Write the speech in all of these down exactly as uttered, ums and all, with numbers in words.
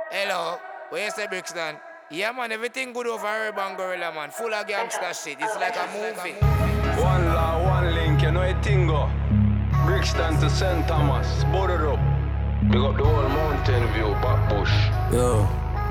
Hello, where you say Brixton? Yeah man, everything good over Urban Gorilla man. Full of gangster shit, it's like a movie. One law, one link, you know it tingo. Brixton to Saint Thomas, border up. Big up the whole mountain view, back bush. Yo,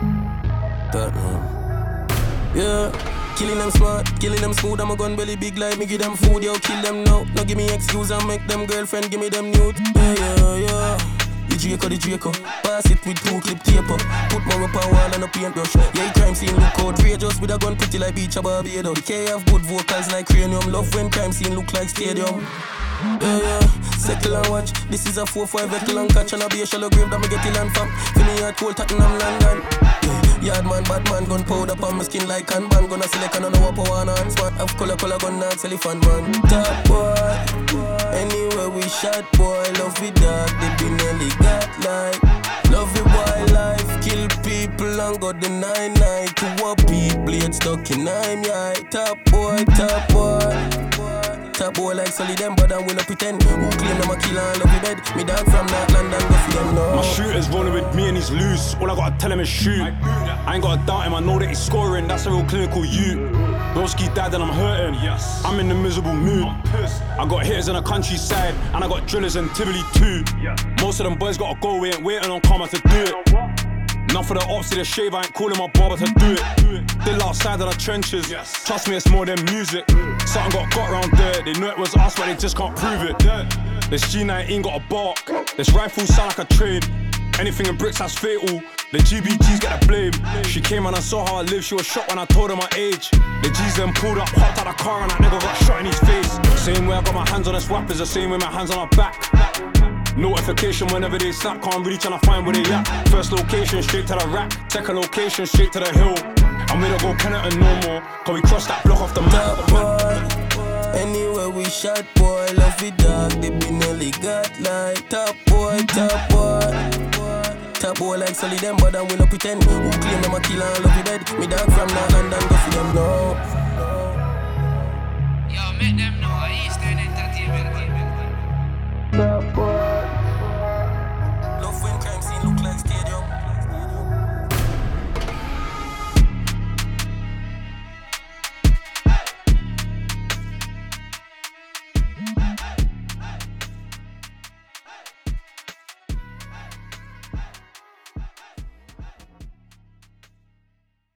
Tottenham. Yeah, killing them smart, killing them smooth. I'm a gun belly big like me give them food. Yo, kill them now. No give me excuse and make them girlfriend give me them nude. Yeah, yeah, yeah. The Draco, the Draco. Pass it with two clip tape up. Put more up a wall and a paintbrush. Yeah, crime scene look outrageous with a gun pretty like beach a Barbados. The K have good vocals like cranium. Love when crime scene look like stadium. Yeah, yeah, settle and watch. This is a four five vehicle and catch. And a be a shallow grave that me get the land from. Feel at cold Tottenham, London. Yeah, yard man, bad man, gun powder on my skin like Kanban. Gonna select and I know what one hands man. Have color, color gun and elephant man. Top boy, anywhere we shot boy. Love with dog, they be nearly got like. Love the wildlife, kill people and go the nine nine. To a beat, blade stuck in nine, yeah. Top boy, top boy. Top boy like solid them, but I will not pretend. Who claim them a killer and love you bed? Me dog from North London, go for them, no. My shooter's rolling with me and he's loose. All I gotta tell him is shoot. I ain't gotta doubt him, I know that he's scoring. That's a real clinical you. Broski died and I'm hurting. Yes. I'm in a miserable mood. I got hitters in the countryside and I got drillers in Tivoli too. Yeah. Most of them boys gotta go, we ain't waiting on karma to do it. Enough of the ops to the shave, I ain't calling my barber to do it. Still outside of the trenches. Yes. Trust me, it's more than music. Something got got round there. They know it was us, but they just can't prove it. This G nineteen got a bark. This rifle sound like a train. Anything in bricks that's fatal. The G B Gs get the blame. She came and I saw how I live. She was shocked when I told her my age. The G's then pulled up, hopped out the car, and that nigga got shot in his face. Same way I got my hands on this rap is the same way my hands on her back. Notification whenever they snap, can't really tryna find where they at. First location, straight to the rack. Second location, straight to the hill. And we don't go Kenneton no more, cause we crossed that block off the map. Top boy, anywhere we shot boy. Love it dog, they be nearly got like. Top boy, top boy. Top boy like solid them, but I will not pretend. Who claim them a killer and love you dead? Me dog from North London, go for them, no. Yo, make them know I